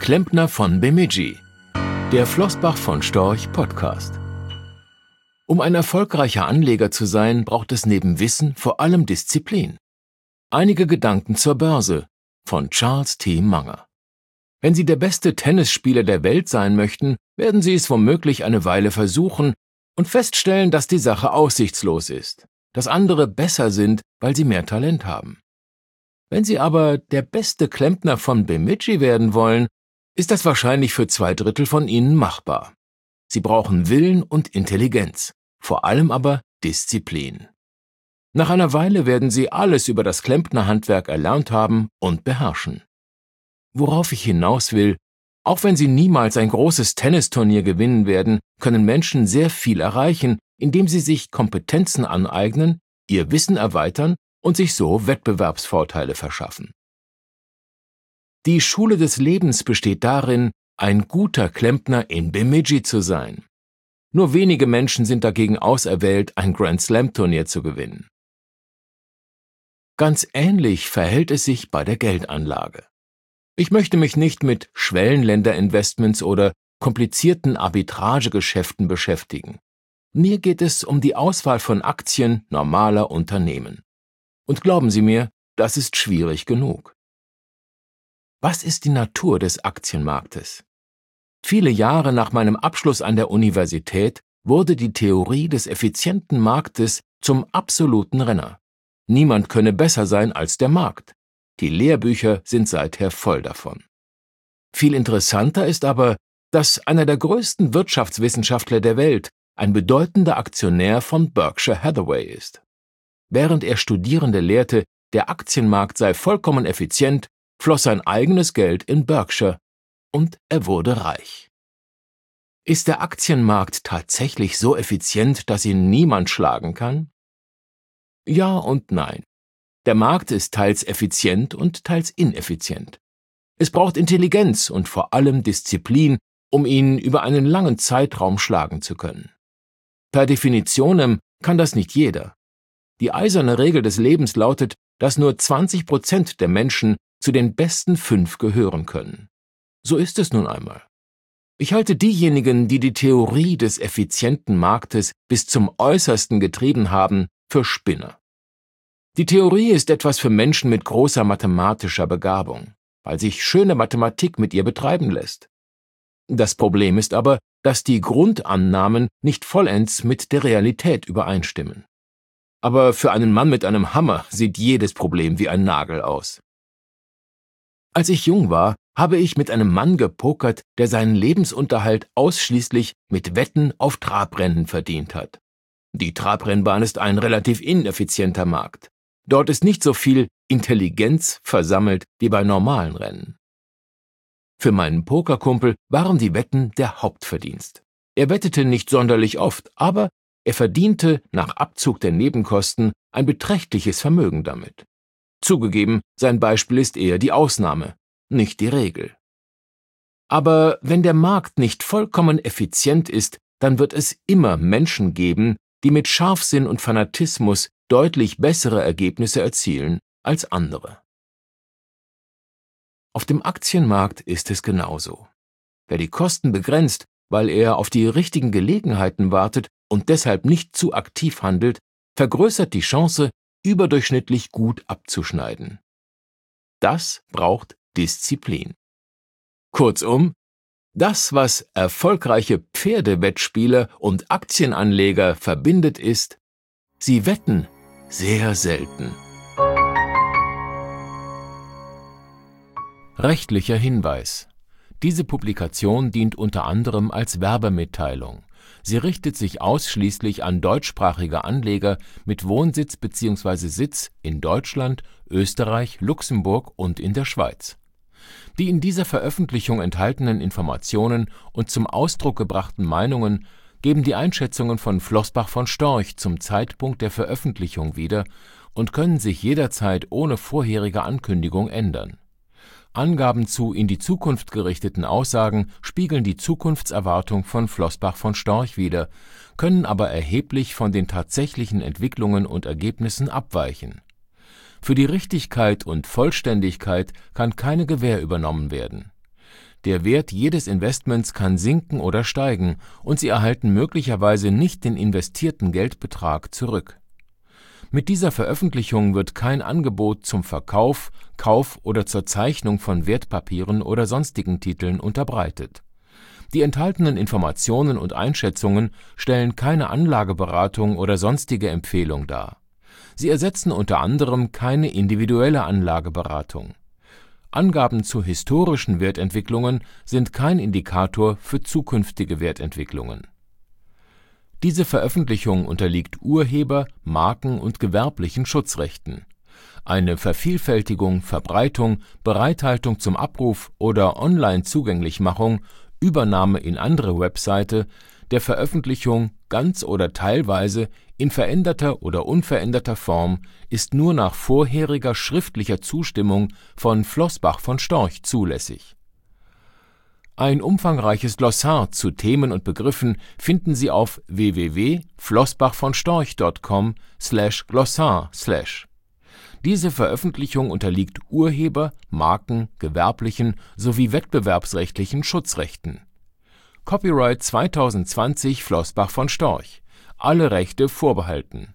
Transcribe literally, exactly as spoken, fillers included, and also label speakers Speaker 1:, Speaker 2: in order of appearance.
Speaker 1: Klempner von Bemidji, der Flossbach von Storch Podcast. Um ein erfolgreicher Anleger zu sein, braucht es neben Wissen vor allem Disziplin. Einige Gedanken zur Börse von Charles T. Munger. Wenn Sie der beste Tennisspieler der Welt sein möchten, werden Sie es womöglich eine Weile versuchen und feststellen, dass die Sache aussichtslos ist, dass andere besser sind, weil sie mehr Talent haben. Wenn Sie aber der beste Klempner von Bemidji werden wollen, ist das wahrscheinlich für zwei Drittel von Ihnen machbar. Sie brauchen Willen und Intelligenz, vor allem aber Disziplin. Nach einer Weile werden Sie alles über das Klempnerhandwerk erlernt haben und beherrschen. Worauf ich hinaus will, auch wenn Sie niemals ein großes Tennisturnier gewinnen werden, können Menschen sehr viel erreichen, indem sie sich Kompetenzen aneignen, ihr Wissen erweitern und sich so Wettbewerbsvorteile verschaffen. Die Schule des Lebens besteht darin, ein guter Klempner in Bemidji zu sein. Nur wenige Menschen sind dagegen auserwählt, ein Grand-Slam-Turnier zu gewinnen. Ganz ähnlich verhält es sich bei der Geldanlage. Ich möchte mich nicht mit Schwellenländer-Investments oder komplizierten Arbitragegeschäften beschäftigen. Mir geht es um die Auswahl von Aktien normaler Unternehmen. Und glauben Sie mir, das ist schwierig genug. Was ist die Natur des Aktienmarktes? Viele Jahre nach meinem Abschluss an der Universität wurde die Theorie des effizienten Marktes zum absoluten Renner. Niemand könne besser sein als der Markt. Die Lehrbücher sind seither voll davon. Viel interessanter ist aber, dass einer der größten Wirtschaftswissenschaftler der Welt ein bedeutender Aktionär von Berkshire Hathaway ist. Während er Studierende lehrte, der Aktienmarkt sei vollkommen effizient, floss sein eigenes Geld in Berkshire und er wurde reich. Ist der Aktienmarkt tatsächlich so effizient, dass ihn niemand schlagen kann? Ja und nein. Der Markt ist teils effizient und teils ineffizient. Es braucht Intelligenz und vor allem Disziplin, um ihn über einen langen Zeitraum schlagen zu können. Per Definitionem kann das nicht jeder. Die eiserne Regel des Lebens lautet, dass nur zwanzig Prozent der Menschen zu den besten fünf gehören können. So ist es nun einmal. Ich halte diejenigen, die die Theorie des effizienten Marktes bis zum Äußersten getrieben haben, für Spinner. Die Theorie ist etwas für Menschen mit großer mathematischer Begabung, weil sich schöne Mathematik mit ihr betreiben lässt. Das Problem ist aber, dass die Grundannahmen nicht vollends mit der Realität übereinstimmen. Aber für einen Mann mit einem Hammer sieht jedes Problem wie ein Nagel aus. Als ich jung war, habe ich mit einem Mann gepokert, der seinen Lebensunterhalt ausschließlich mit Wetten auf Trabrennen verdient hat. Die Trabrennbahn ist ein relativ ineffizienter Markt. Dort ist nicht so viel Intelligenz versammelt wie bei normalen Rennen. Für meinen Pokerkumpel waren die Wetten der Hauptverdienst. Er wettete nicht sonderlich oft, aber er verdiente nach Abzug der Nebenkosten ein beträchtliches Vermögen damit. Zugegeben, sein Beispiel ist eher die Ausnahme, nicht die Regel. Aber wenn der Markt nicht vollkommen effizient ist, dann wird es immer Menschen geben, die mit Scharfsinn und Fanatismus deutlich bessere Ergebnisse erzielen als andere. Auf dem Aktienmarkt ist es genauso. Wer die Kosten begrenzt, weil er auf die richtigen Gelegenheiten wartet und deshalb nicht zu aktiv handelt, vergrößert die Chance, überdurchschnittlich gut abzuschneiden. Das braucht Disziplin. Kurzum, das, was erfolgreiche Pferdewettspieler und Aktienanleger verbindet, ist, sie wetten sehr selten. Rechtlicher Hinweis. Diese Publikation dient unter anderem als Werbemitteilung. Sie richtet sich ausschließlich an deutschsprachige Anleger mit Wohnsitz bzw. Sitz in Deutschland, Österreich, Luxemburg und in der Schweiz. Die in dieser Veröffentlichung enthaltenen Informationen und zum Ausdruck gebrachten Meinungen geben die Einschätzungen von Flossbach von Storch zum Zeitpunkt der Veröffentlichung wieder und können sich jederzeit ohne vorherige Ankündigung ändern. Angaben zu in die Zukunft gerichteten Aussagen spiegeln die Zukunftserwartung von Flossbach von Storch wider, können aber erheblich von den tatsächlichen Entwicklungen und Ergebnissen abweichen. Für die Richtigkeit und Vollständigkeit kann keine Gewähr übernommen werden. Der Wert jedes Investments kann sinken oder steigen, und Sie erhalten möglicherweise nicht den investierten Geldbetrag zurück. Mit dieser Veröffentlichung wird kein Angebot zum Verkauf, Kauf oder zur Zeichnung von Wertpapieren oder sonstigen Titeln unterbreitet. Die enthaltenen Informationen und Einschätzungen stellen keine Anlageberatung oder sonstige Empfehlung dar. Sie ersetzen unter anderem keine individuelle Anlageberatung. Angaben zu historischen Wertentwicklungen sind kein Indikator für zukünftige Wertentwicklungen. Diese Veröffentlichung unterliegt Urheber-, Marken- und gewerblichen Schutzrechten. Eine Vervielfältigung, Verbreitung, Bereithaltung zum Abruf oder Online-Zugänglichmachung, Übernahme in andere Webseite der Veröffentlichung ganz oder teilweise in veränderter oder unveränderter Form ist nur nach vorheriger schriftlicher Zustimmung von Floßbach von Storch zulässig. Ein umfangreiches Glossar zu Themen und Begriffen finden Sie auf w w w punkt floßbach von storch punkt com slash glossar slash. Diese Veröffentlichung unterliegt Urheber-, Marken-, gewerblichen sowie wettbewerbsrechtlichen Schutzrechten. Copyright zwanzig zwanzig Floßbach von Storch. Alle Rechte vorbehalten